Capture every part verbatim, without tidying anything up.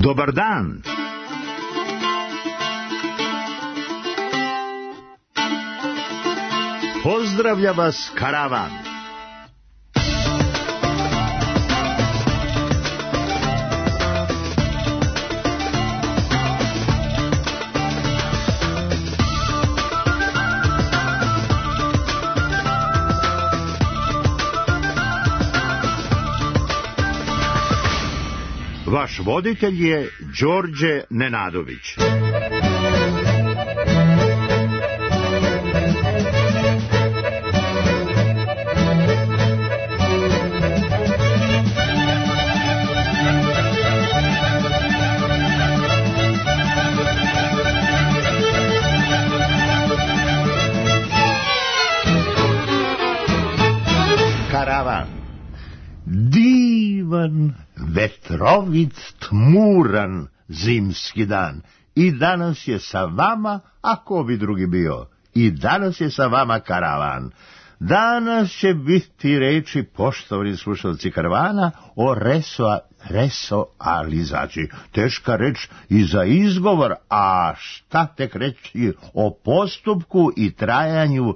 Dobar dan. Pozdravlja vas karavan. Vaš voditelj je Đorđe Nenadović. Karavan. Divan, vetrovit, tmuran zimski dan. I danas je sa vama, a ko bi drugi bio? I danas je sa vama karavan. Danas će biti reči, poštovani slušalci karavana, o reso, resoalizaciji. Teška reč i za izgovor, a šta tek reći o postupku i trajanju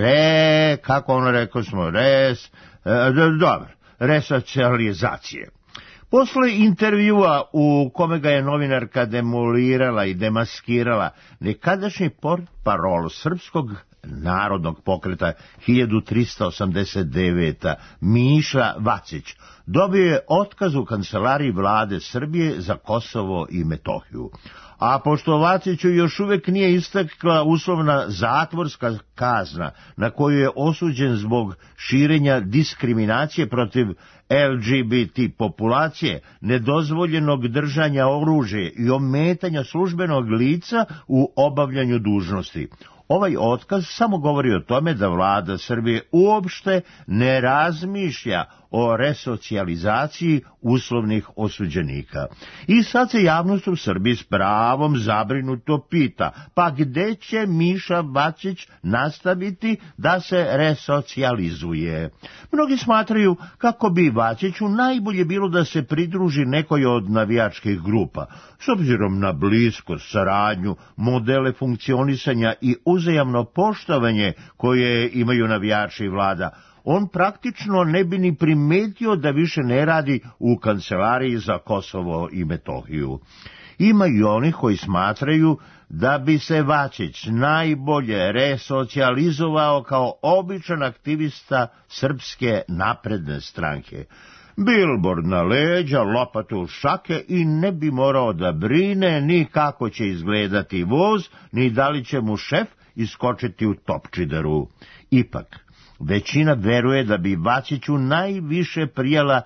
re, kako ono rekao smo, res, e, dobro, resocijalizacije. Posle intervjua u kome ga je novinarka demolirala i demaskirala, nekadašnji portparol Srpskog narodnog pokreta hiljadu trista osamdeset devete. Miša Vacić dobio je otkaz u kancelariji vlade Srbije za Kosovo i Metohiju. A pošto Vaciću još uvek nije istekla uslovna zatvorska kazna na koju je osuđen zbog širenja diskriminacije protiv L G B T populacije, nedozvoljenog držanja oružja i ometanja službenog lica u obavljanju dužnosti. Ovaj otkaz samo govori o tome da vlada Srbije uopšte ne razmišlja o resocijalizaciji uslovnih osuđenika. I sad se javnost u Srbiji s pravom zabrinuto pita, pa gde će Miša Vacić nastaviti da se resocijalizuje? Mnogi smatraju kako bi Vaciću najbolje bilo da se pridruži nekoj od navijačkih grupa, s obzirom na bliskost, saradnju, modele funkcionisanja i uzajamno poštovanje koje imaju navijači i vlada. On praktično ne bi ni primetio da više ne radi u kancelariji za Kosovo i Metohiju. Ima i onih koji smatraju da bi se Vacić najbolje resocijalizovao kao običan aktivista Srpske napredne stranke. Bilbord na leđa, lopatu u šake i ne bi morao da brine ni kako će izgledati voz, ni da li će mu šef iskočiti u topčideru. Ipak, većina veruje da bi Vaciću najviše prijala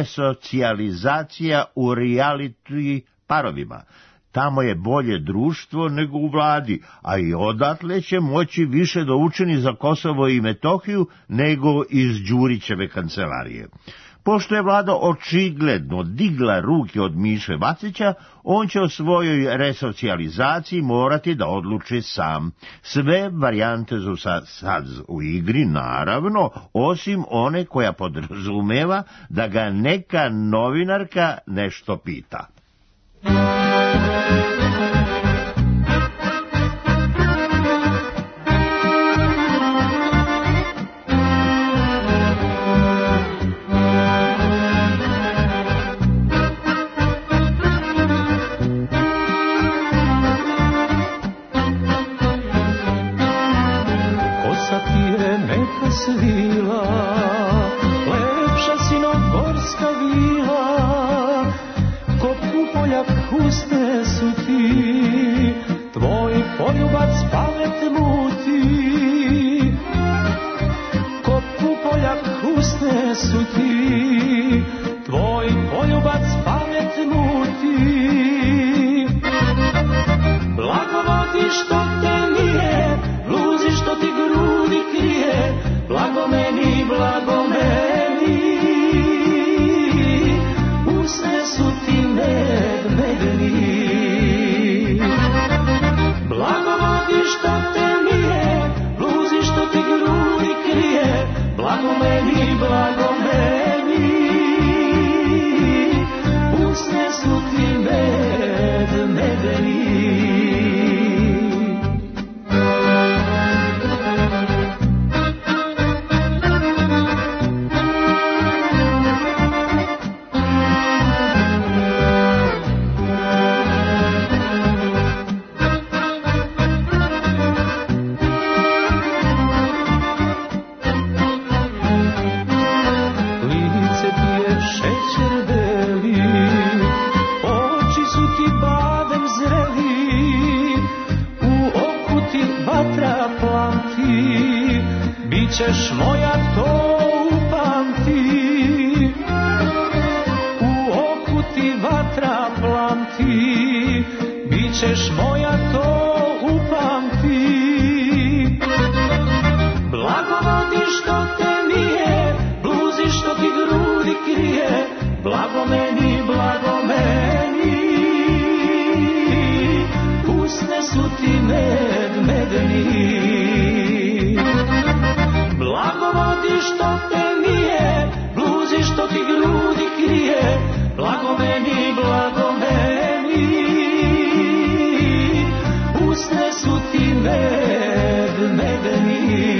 resocijalizacija u reality parovima. Tamo je bolje društvo nego u vladi, a i odatle će moći više da učini za Kosovo i Metohiju nego iz Đurićeve kancelarije. Pošto je vlada očigledno digla ruke od Miše Vacića, on će o svojoj resocijalizaciji morati da odluči sam. Sve varijante su sad, sad u igri, naravno, osim one koja podrazumeva da ga neka novinarka nešto pita. Svila, lepša sinogorska vila, ko Pupoljak usne su ti, tvoj poljubac pamet muti. Ko Pupoljak usne su ti, tvoj poljubac pamet muti. Blagovati što te nije, bluzi što ti grudi krije, blago meni, blago meni, usne su ti medmedni. Blagovati što te nije, bluzi što ti grudi krije, blago meni, blago meni, usne su ti medmedni. ćeš moja to upamti, u oku ti vatra plamti, bit ćeš moja to upamti. Blagovodi što te mije, bluzi što ti grudi krije, blago meni, blago meni. Usne su ti med, medeni. Blagovodi što te mije, bluzi što ti grudi krije, blago meni, blago meni. Usne su ti med, medeni.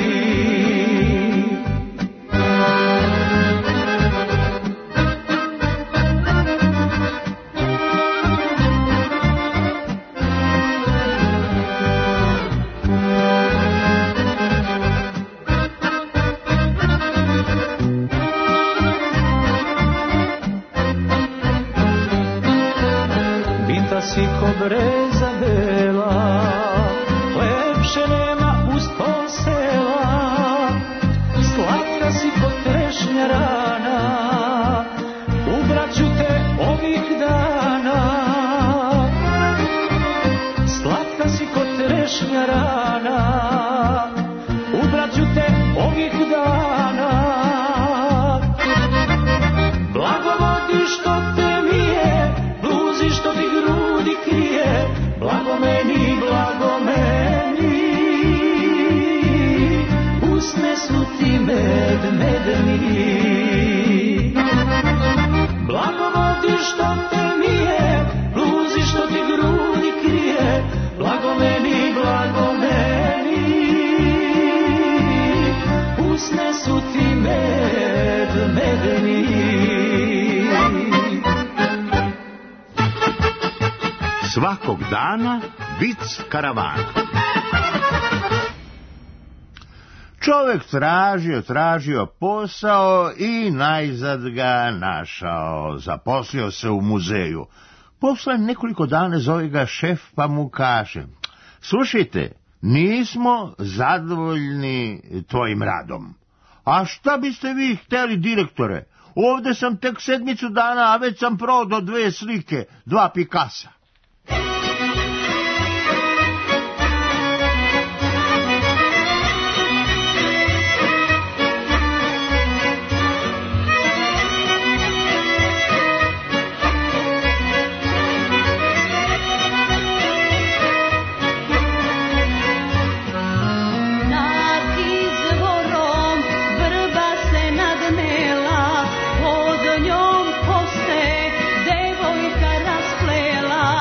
Si ko breza bela, lepše nema uz to sela. Slatka si ko trešnja rana, ubraću te ovih dana. Slatka si ko trešnja rana, ubraću te ovih dana. Blagovodi što te mije, bluzi što ti grudi krije, blago meni, blago meni. Usne su ti med, medeni. Blagovodi što te mije, bluzi što ti grudi krije, blago meni, blago meni. Usne su ti med, medeni. Svakog dana vic karavana. Čovjek tražio, tražio posao i najzad ga našao. Zaposlio se u muzeju. Posle nekoliko dana zove ga šef pa mu kaže: slušajte, nismo zadovoljni tvojim radom. A šta biste vi hteli, direktore? Ovde sam tek sedmicu dana, a već sam prodao dve slike, dva Pikasa. Pod njom poste devojka rasplela.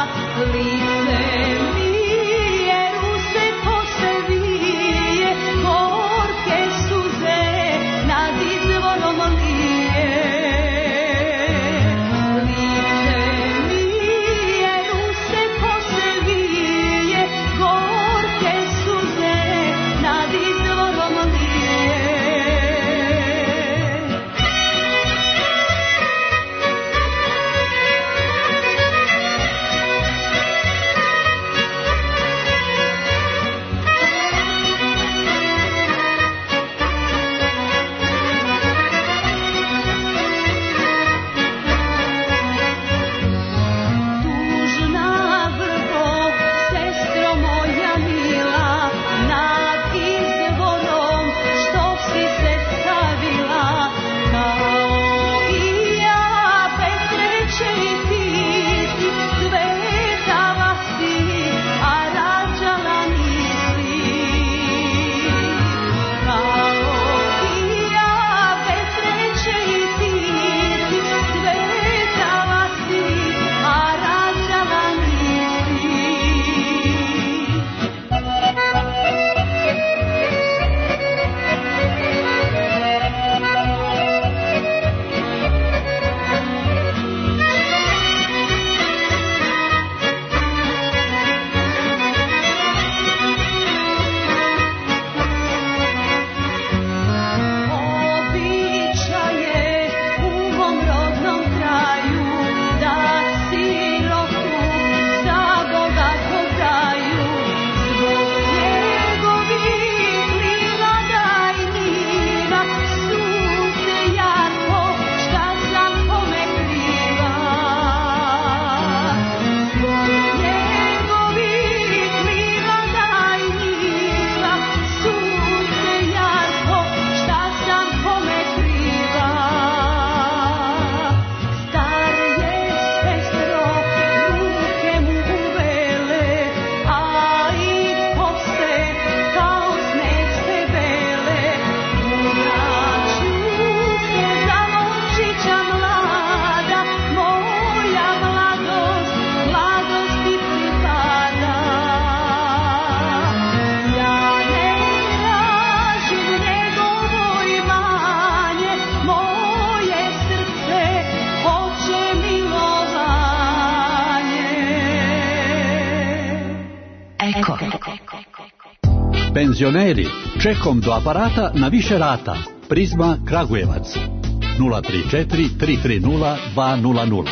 Penzioneri, čekom do aparata na više rata. Prizma Kragujevac nula tri četiri tri tri nula dva nula nula.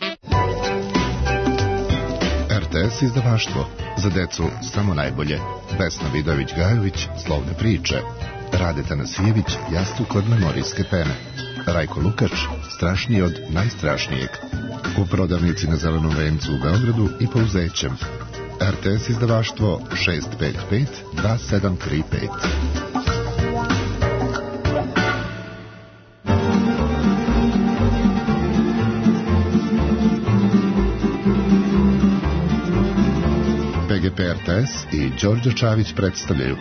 R T S izdavaštvo, za decu samo najbolje. Vesna Vidović-Gajović, Slovne priče. Rade Tanasijević, Jastuk od memorijske pene. Rajko Lukač, Strašniji od najstrašnijeg. U prodavnici na Zelenom vencu u Beogradu i po Uzećem. R T S izdavaštvo šest pet pet dva sedam tri pet. P G P R T S i Đorđe Čavić predstavljaju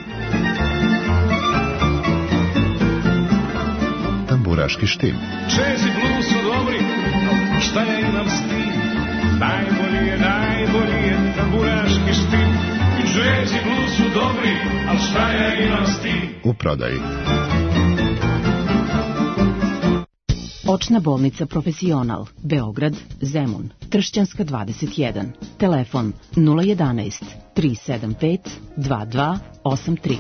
Tamburaški štim. Jazz i blues su dobri, šta ja imam s tim? Najbolji je, najbolji je tamburaški štim. Jazz i blues su dobri, al šta ja imam s tim? U prodaji. Očna bolnica Profesional, Beograd, Zemun, Tršćanska dvadeset jedan. Telefon nula jedanaest tri sedam pet dva dva osam tri.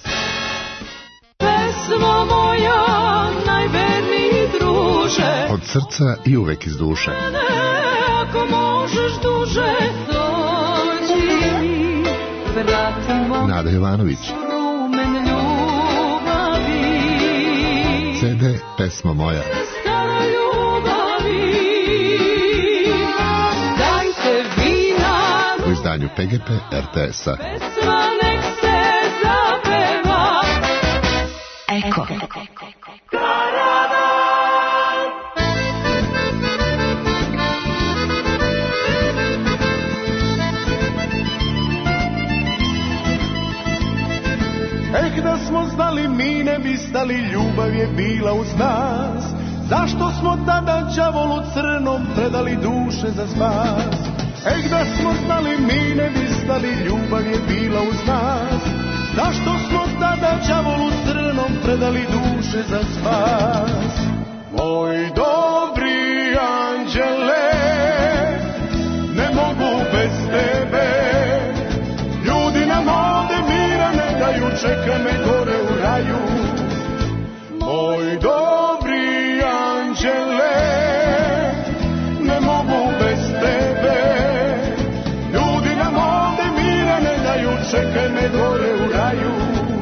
Pesmo moja, najverniji druže, Od srca i uvek iz duše. ako možeš duže, dođi mi, vratimo Nada Jovanović. rumen ljubavi. C D Pesma moja. Stara ljubavi, dajte vina, U izdanju P G P R T S-a. pesma nek se zapeva. Eko. Eh, da smo znali, mi ne bi stali, ljubav je bila uz nas. Zašto smo tada đavolu crnom predali duše za spas? Eh, da smo znali, mi ne bi stali, ljubav je bila uz nas. Zašto smo tada đavolu crnom predali duše za spas? Moj dobri anđele, ne mogu bez tebe. Ljudi nam ovde mira ne daju, čeka me gore u raju. Moj dobri anđele, ne mogu bez tebe. Ljudi nam ovde mira ne daju, čeka me gore u raju.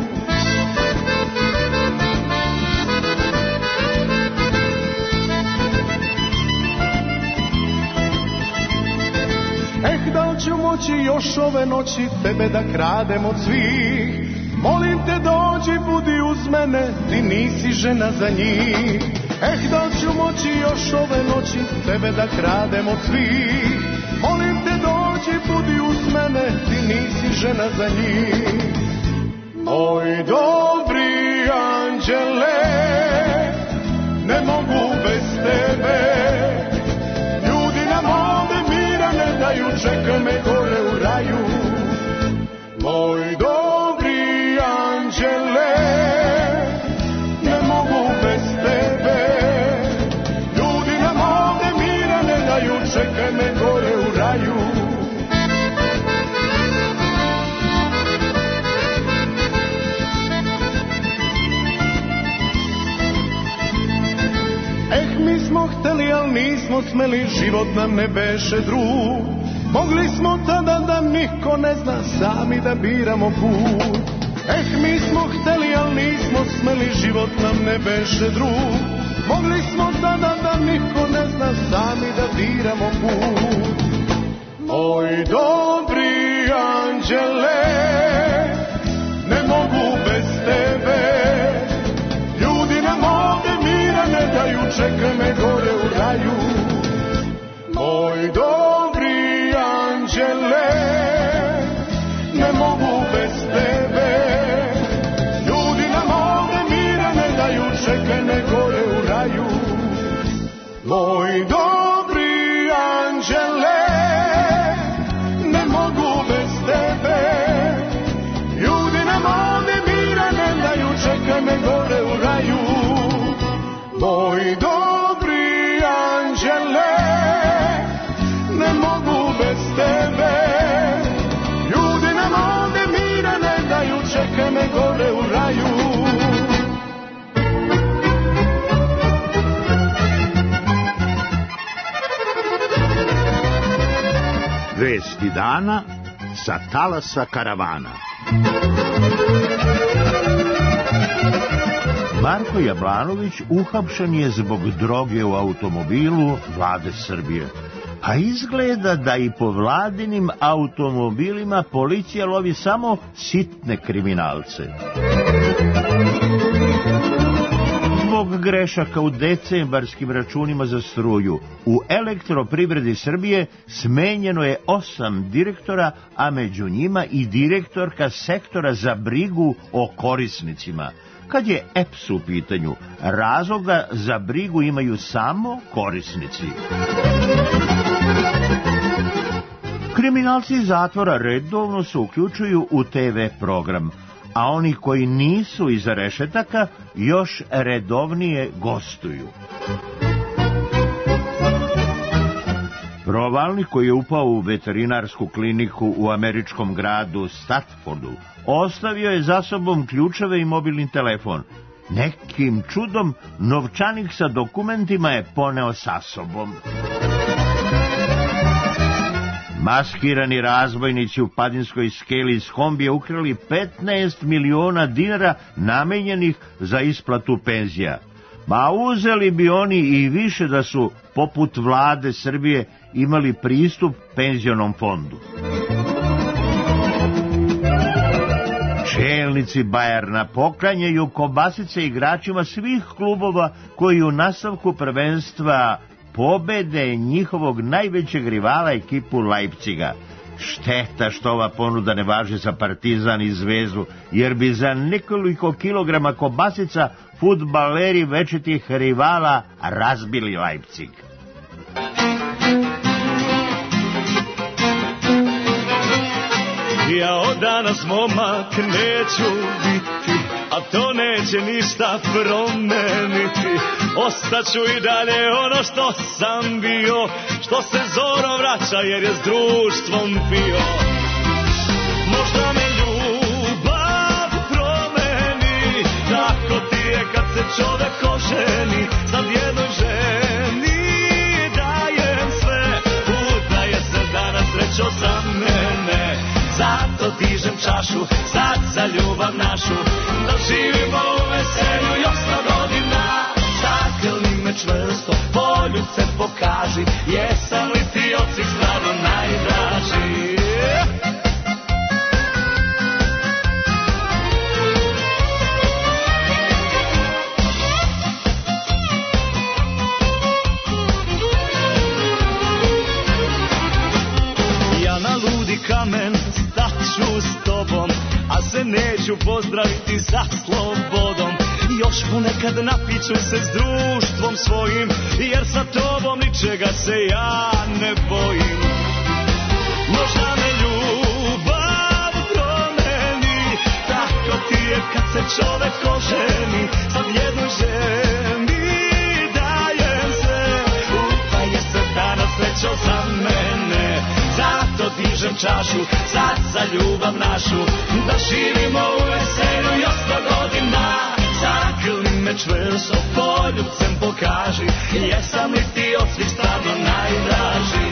Eh, da li ću moći još ove noći tebe da kradem od svih? Molim te dođi, budi uz mene, ti nisi žena za njih. Eh, da li ću moći još ove noći tebe da kradem od svih? Molim te dođi, budi uz mene, ti nisi žena za njih. Moj dobri anđele, ne mogu bez tebe. Ljudi nam ovde mira ne daju, čeka me gore u raju. Moj dobri anđele, ne mogu bez tebe. Ljudi nam ovde mira ne daju, čeka me gore u raju. Eh, mi smo hteli, al nismo smeli, život nam ne beše drug. Mogli smo tada da niko ne zna, sami da biramo put. Eh, mi smo hteli, al nismo smeli, život nam ne beše drug. Mogli smo tada da niko ne zna, sami da biramo put. Moj dobri anđele, ne mogu bez tebe. Ljudi nam ovde mira ne daju, čeka me gore u raju. Moj dobri anđele, ne mogu bez tebe. Ljudi nam ovde mira ne daju, čeka me gore u raju. Moj dobri anđele, ne mogu bez tebe. Ljudi nam ovde mira ne daju, čeka me gore u raju. Moj dobri anđele, ne mogu bez tebe. Ljudi nam ovde Vesti dana sa talasa karavana. Marko Jablanović uhapšen je zbog droge u automobilu vlade Srbije. A izgleda da i po vladinim automobilima policija lovi samo sitne kriminalce. Zbog grešaka u decembarskim računima za struju, u Elektroprivredi Srbije smenjeno je osam direktora, a među njima i direktorka sektora za brigu o korisnicima. Kad je E P S u pitanju, razloga za brigu imaju samo korisnici. Kriminalci iz zatvora redovno se uključuju u te ve program, a oni koji nisu iza rešetaka još redovnije gostuju. Provalnik koji je upao u veterinarsku kliniku u američkom gradu Stratfordu ostavio je za sobom ključeve i mobilni telefon. Nekim čudom novčanik sa dokumentima je poneo sa sobom. Maskirani razbojnici u Padinskoj skeli iz kombija ukrali petnaest miliona dinara namenjenih za isplatu penzija. Ma uzeli bi oni i više da su, poput vlade Srbije, imali pristup penzionom fondu. Čelnici Bajerna poklanjaju kobasice igračima svih klubova koji u nastavku prvenstva pobede njihovog najvećeg rivala ekipu Leipziga. Šteta što ova ponuda ne važi za Partizan i Zvezdu, jer bi za nekoliko kilograma kobasica fudbaleri večitih rivala razbili Leipzig. Ja od danas momak neću biti, a to neće ništa promeniti. Ostaću i dalje ono što sam bio, što se zoro vraća jer je s društvom pio. Možda me ljubav promeni, tako ti je kad se čovek oženi. Sad jednoj ženi dajem sve, udaje se danas srećo za mene. Zato dižem čašu sad za ljubav našu, da živimo u veselju još sto godina. Zagrli me čvrsto, poljubce pokaži, jesam li ti od svih stvarno najdraži? Ja na ludi kamen staću s tobom, a se neću pozdraviti sa slobodom. Još ponekad napiću se s društvom svojim, jer sa tobom ničega se ja ne bojim. Možda me ljubav promeni, tako ti je kad se čovek oženi. Sad jednoj ženi dajem sve, udaje se danas srećo za mene. Zato dižem čašu sad za ljubav našu, da živimo u veselju još sto godina. Zagrli me čvrsto, poljubcem pokaži, jesam li ti od svih stvarno najdraži?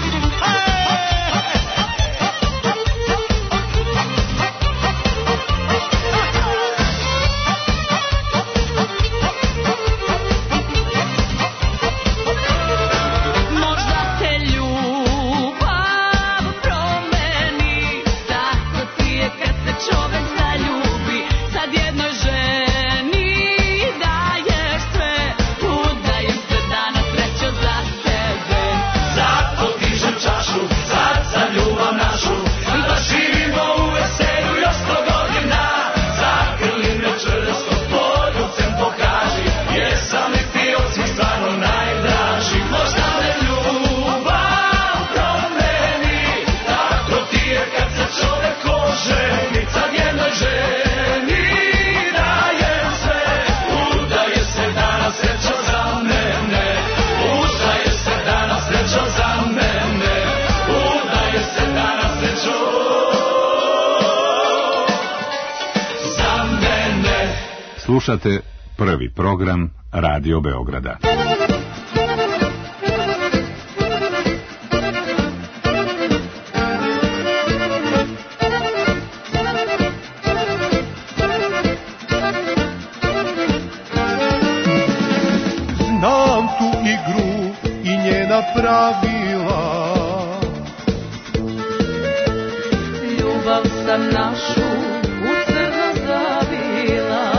Slušate prvi program Radio Beograda. sam našu u crno zavila.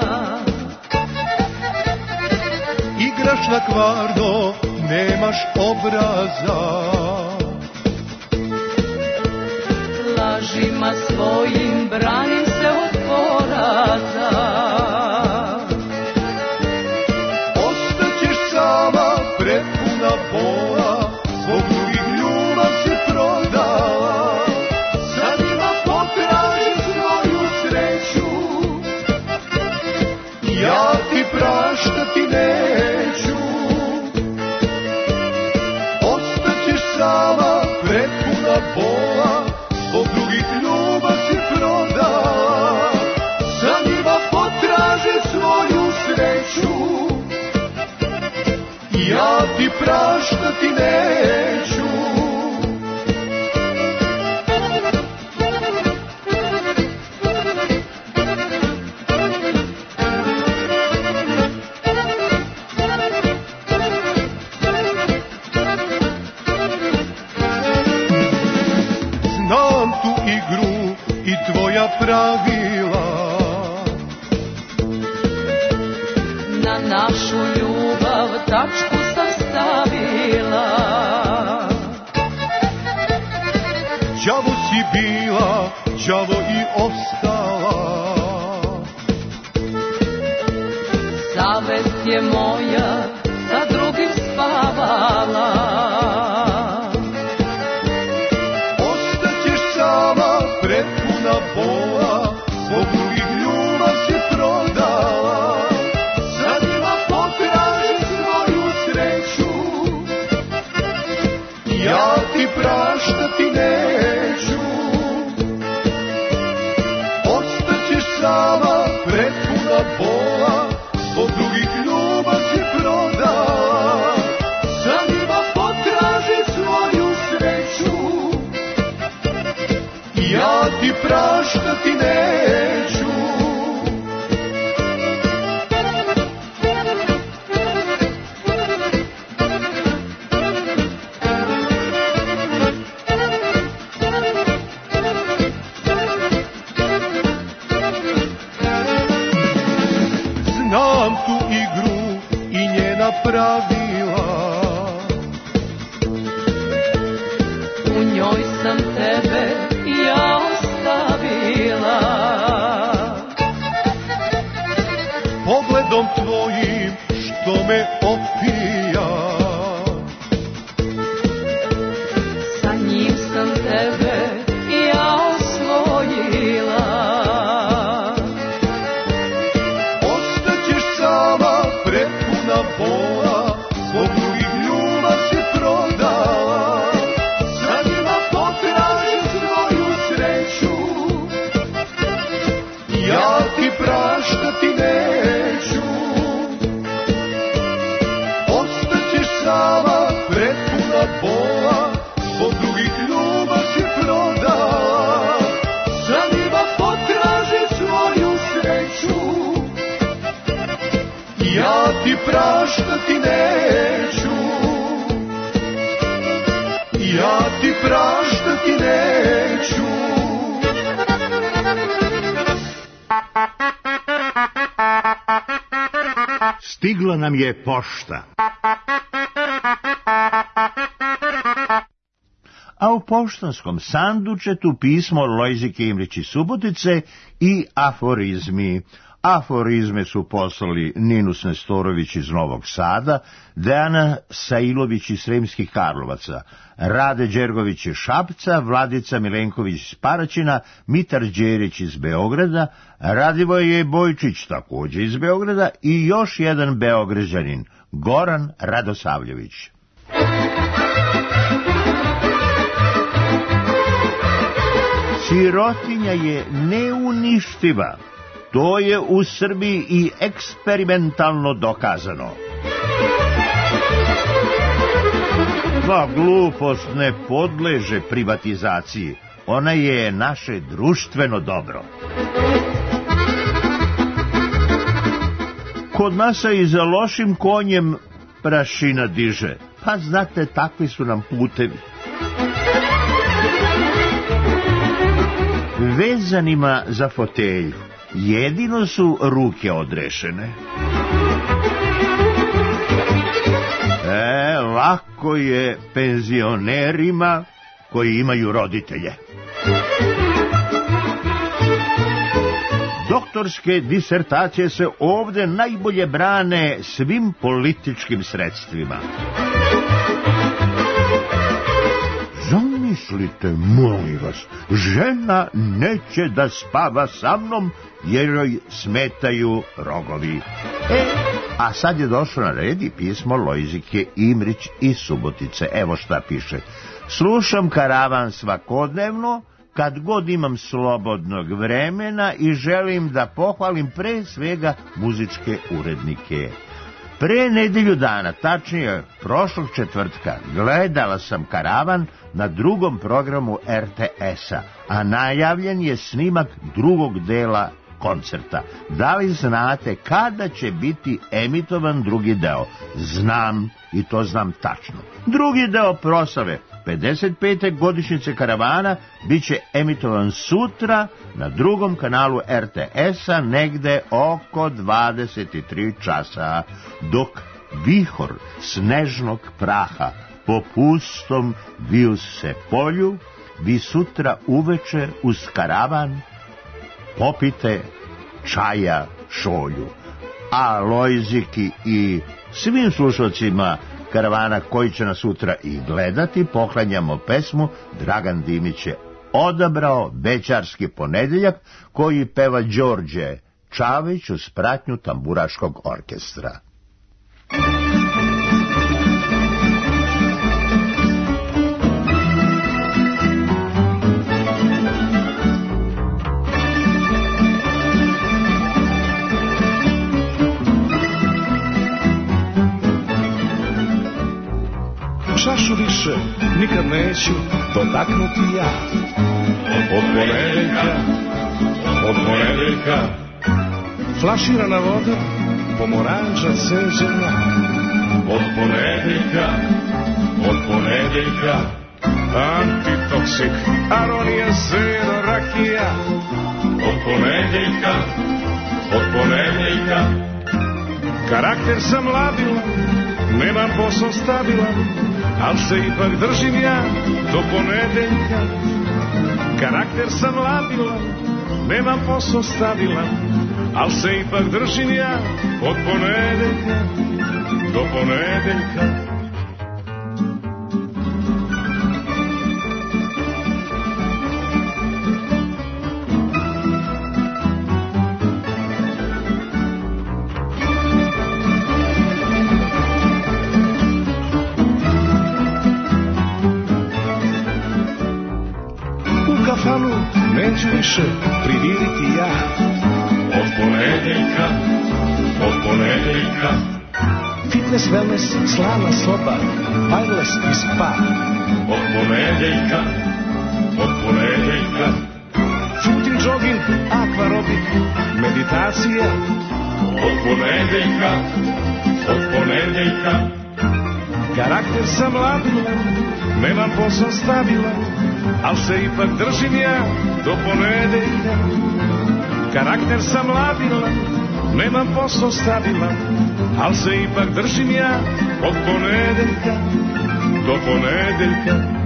Igraš na kvarno, nemaš obraza, lažima svojim branim se od poraza. Ostaćeš sama prepuna bola, zbog drugih ljubav si prodala. Sa njima potraži svoju sreću, ja ti praštati neću. Ostaćeš sama prepuna bola, zbog drugih ljubav si prodala. Sa njima potraži svoju sreću, ja ti praštati neću. Znam tu igru i tvoja pravila, Na našu ljubav tačku sam stavila. đavo si bila, đavo i ostala. Savest je moja sa drugim spavala. Ostaćeš sama prepuna bola, zbog drugih ljubav si prodala. Sa njima potraži svoju sreću, ja ti praštati neću. Ostaćeš sama prepuna bola, zbog drugih ljubav si prodala. Sa njima potraži svoju sreću, ja ti praštati neću. Znam tu igru i njena pravila, U njoj sam tebe ja ostavila. pogledom tvojim što me opija. Sa njim sam tebe ja osvojila. Ostaćeš sama prepuna bola, zbog drugih ljubav si prodala. Sa njima potraži svoju sreću, ja ti praštati neću. Ostaćeš sama prepuna bola, zbog drugih ljubav si prodala. Sa njima potraži svoju sreću, ja ti praštati neću. Ja ti praštati neću. Stigla nam je pošta. A u poštanskom sandučetu pismo Lojzike Imrić iz Subotice i aforizmi. Aforizme su poslali Ninus Nestorović iz Novog Sada, Dejana Sailović iz Sremskih Karlovaca, Rade Đergović iz Šapca, Vladica Milenković iz Paraćina, Mitar Đerić iz Beograda, Radivoje Bojčić također iz Beograda i još jedan Beograđanin, Goran Radosavljević. Sirotinja je neuništiva. To je u Srbiji i eksperimentalno dokazano. Sva glupost ne podleže privatizaciji. Ona je naše društveno dobro. Kod nas i za lošim konjem prašina diže. Pa znate, takvi su nam putevi. vezanima za fotelju. Jedino su ruke odrešene. E, lako je penzionerima koji imaju roditelje. Doktorske disertacije se ovde najbolje brane svim političkim sredstvima. Zamislite, molim vas, žena neće da spava sa mnom jer joj smetaju rogovi. E, a sad je došlo na red i pismo Lojzike Imrić iz Subotice. Evo šta piše. Slušam Karavan svakodnevno, kad god imam slobodnog vremena i želim da pohvalim pre svega muzičke urednike. Pre nedelju dana, tačnije prošlog četvrtka, gledala sam Karavan na drugom programu er te esa, a najavljen je snimak drugog dela koncerta. Da li znate kada će biti emitovan drugi deo? Znam, i to znam tačno. Drugi deo proslave pedeset pete godišnjice Karavana bit će emitovan sutra na drugom kanalu er te esa negde oko dvadeset tri časa, dok vihor snežnog praha po pustom vijuse polju, vi sutra uveče uz Karavan popite čaja šolju. A Lojziki i svim slušalcima Karavana koji će nas sutra i gledati poklanjamo pesmu. Dragan Dimić je odabrao Bećarski ponedeljak koji peva Đorđe Čavić uz pratnju tamburaškog orkestra. Čašu više nikad neću dotaknuti ja. Od ponedeljka, od ponedeljka, flaširana voda, pomoranđa ceđena. Od ponedeljka, od ponedeljka, antitoksik, aronija, zero, rakija. Od ponedeljka, od ponedeljka, karakter sam labilan, nemam posao stabilan, al se ipak držim ja do ponedeljka. Karakter sam labilan, nemam posao stabilan, al se ipak držim ja od ponedeljka do ponedeljka. Neću više priviriti ja. Od ponedeljka, od ponedeljka, fitness, wellness, slana soba, wireless i spa. Od ponedeljka, od ponedeljka, footing, jogging, akvarobik, meditacija. Od ponedeljka, od ponedeljka, karakter sam labilan, nemam posao stabilan, al se ipak držim ja do ponedeljka. Karakter sam labilan, nemam posao stabilan, al se ipak držim ja od ponedeljka do ponedeljka.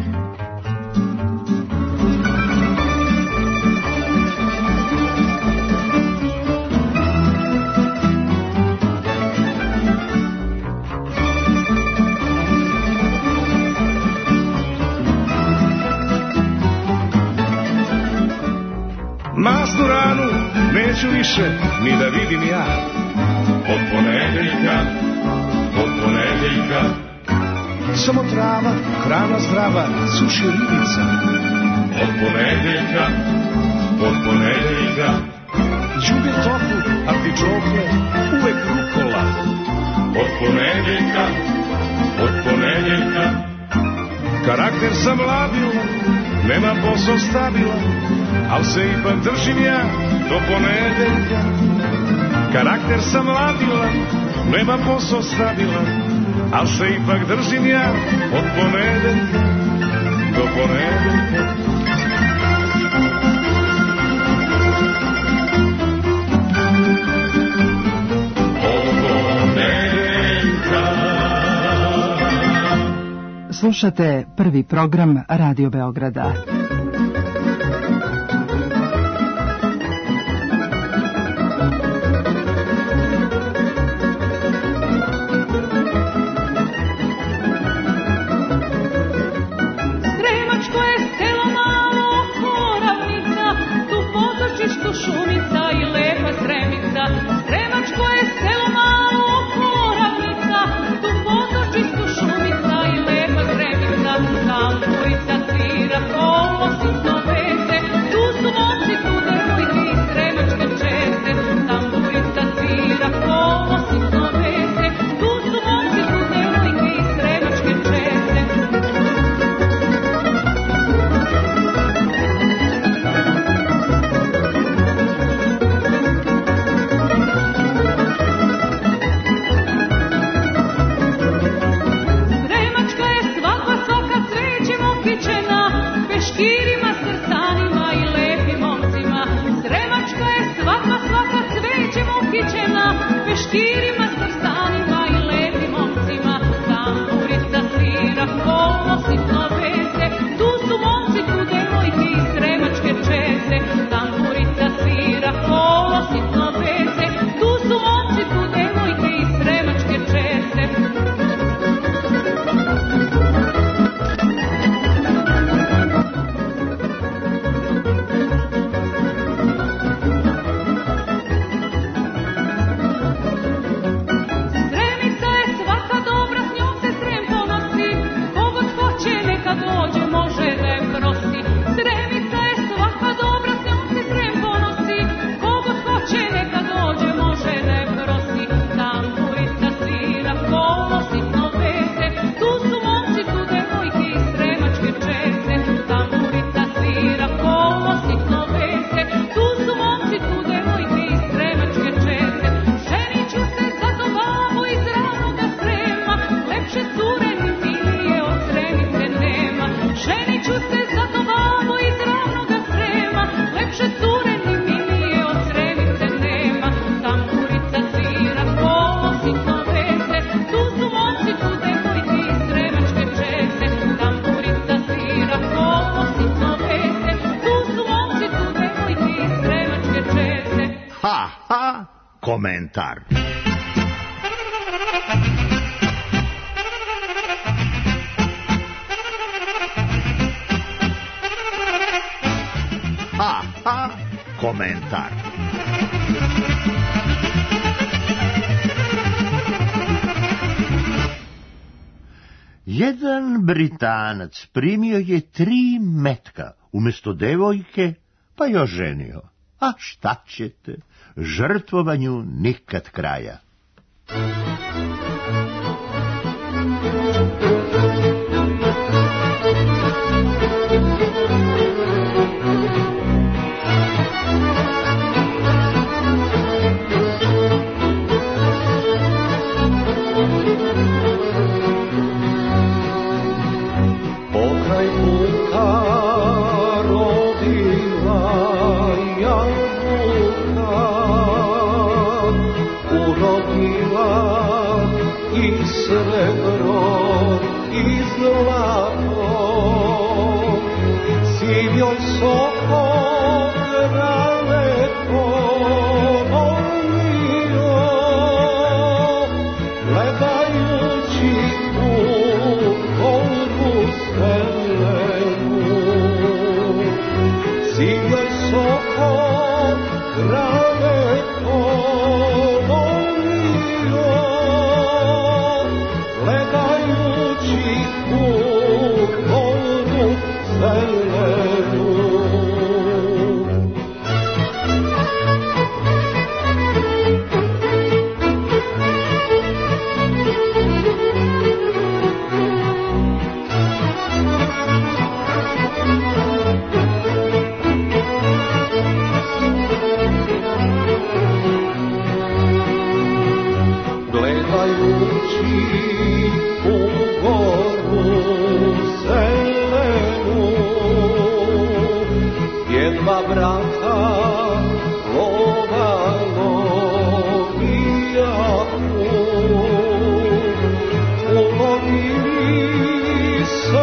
Masnu ranu neću više ni da vidim ja. Od ponedeljka, od ponedeljka, samo trava, hrana zdrava, suši ribica. Od ponedeljka, od ponedeljka, đubre tofu, artičokle, uvek rukola. Od ponedeljka, od ponedeljka, karakter sam labilan, nemam posao stabilan, al se ipak držim ja do ponedeljka. Karakter sam labilan, nemam posao stabilan, al se ipak držim ja od ponedeljka do ponedeljka. Slušate prvi program Radio Beograda. Komentar. Ha, ha, komentar. Jedan Britanac primio je tri metka umjesto devojke, pa je oženio. A šta ćete? Žrtvovanju nikad kraja. Pokraj puta rodila jabuka, urodila i srebro i zlato, sivjom sokom ralepo volio, gledajući u koru stelenu, sivjom sokom ralepo volio, gledajući u koru stelenu. Gledajući u goru zelenu, jedva brata lovalo bijaku, ulovili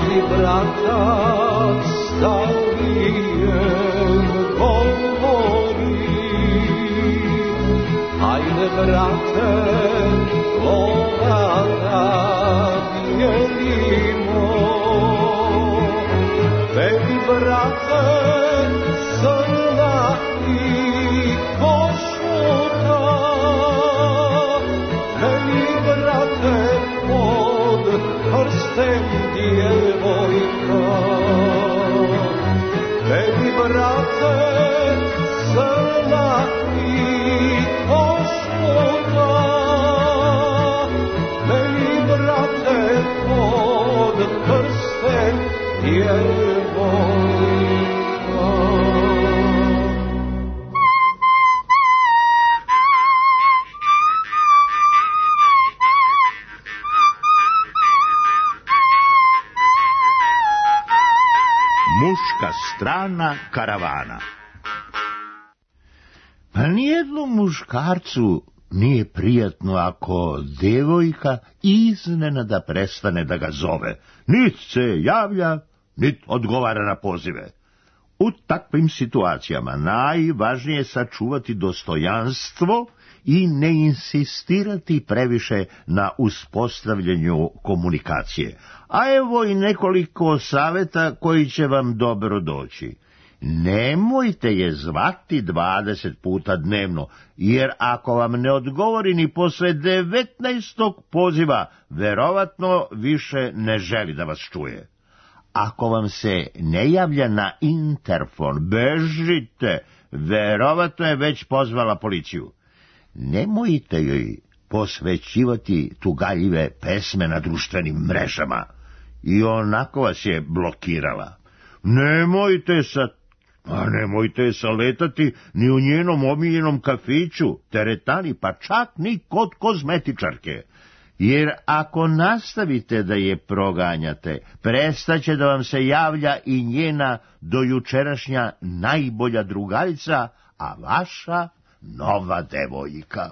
vodi bratac stavijem govori. Hajde brate, lova da dijelimo, tebi brate crna i košuta, meni brate pod prstem djevojka. Tebi brate crna i košuta, meni brate pod prstem djevojka. Muška strana karavana. Pa nijednom muškarcu nije prijatno ako devojka iznenada prestane da ga zove. Nit se javlja, nit odgovara na pozive. U takvim situacijama najvažnije je sačuvati dostojanstvo i ne insistirati previše na uspostavljanju komunikacije. A evo i nekoliko savjeta koji će vam dobro doći. Nemojte je zvati dvadeset puta dnevno, jer ako vam ne odgovori ni posle devetnaestog poziva, verovatno više ne želi da vas čuje. Ako vam se ne javlja na interfon, bežite, verovatno je već pozvala policiju. Nemojte joj posvećivati tugaljive pesme na društvenim mrežama, i onako vas je blokirala. Nemojte sa, a nemojte saletati ni u njenom omiljenom kafiću, teretani, pa čak ni kod kozmetičarke. Jer ako nastavite da je proganjate, prestaće da vam se javlja i njena dojučerašnja najbolja drugarica, a vaša nova devojka.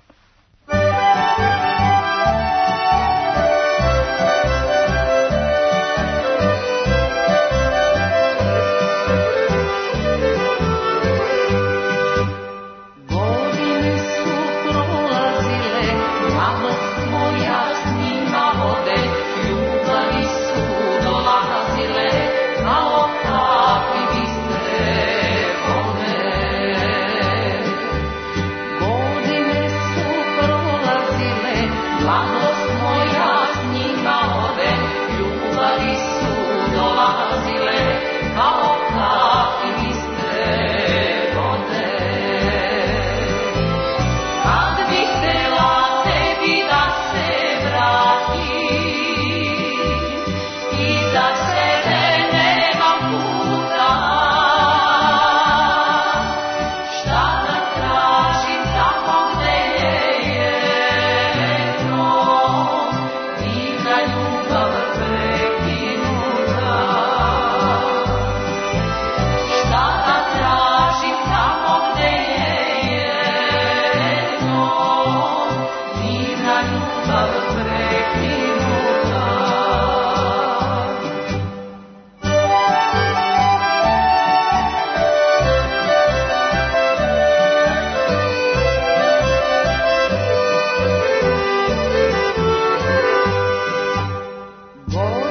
Boy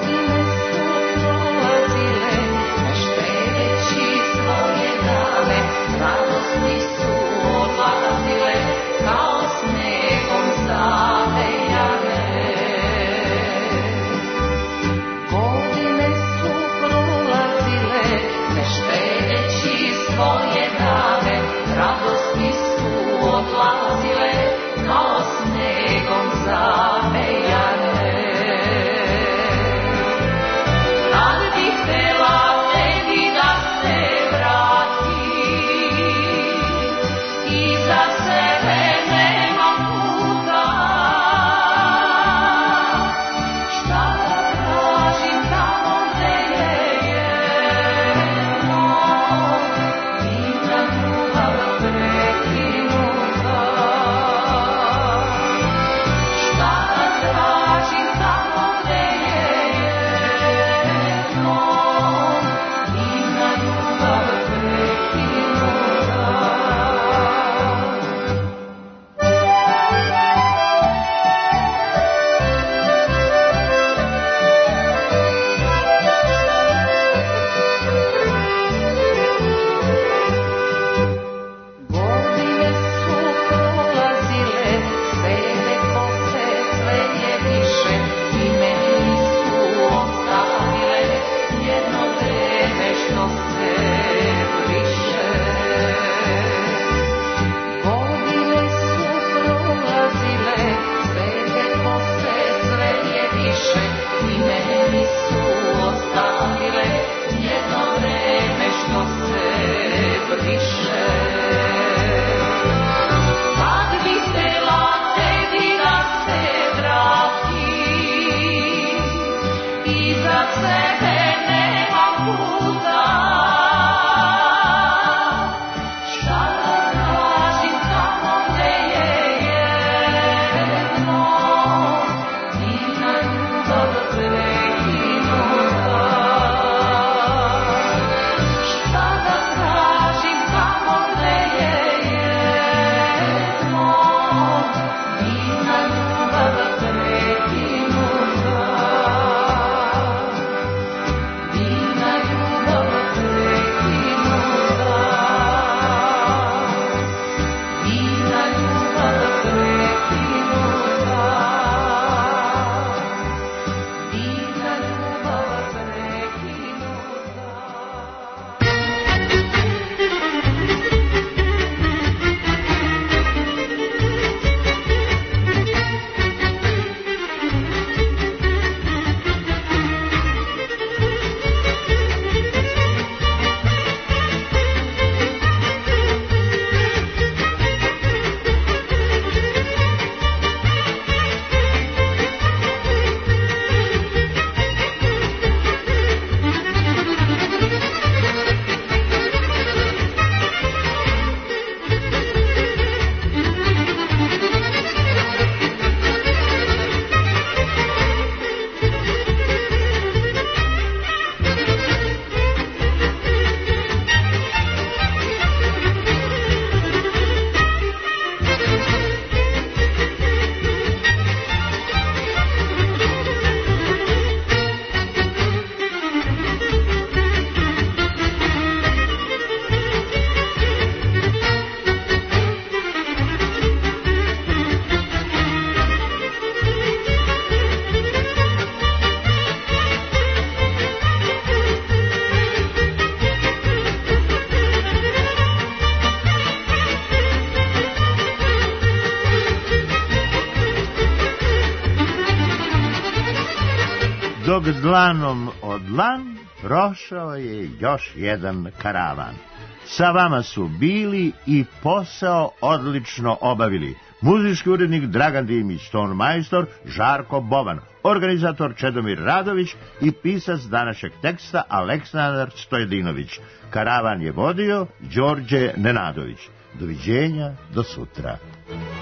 Dok dlanom od dlan prošao je još jedan karavan. Sa vama su bili i posao odlično obavili muzički urednik Dragan Dimić, tonmajstor Žarko Boban, organizator Čedomir Radović i pisac današnjeg teksta Aleksandar Stojedinović. Karavan je vodio Đorđe Nenadović. Doviđenja, do sutra.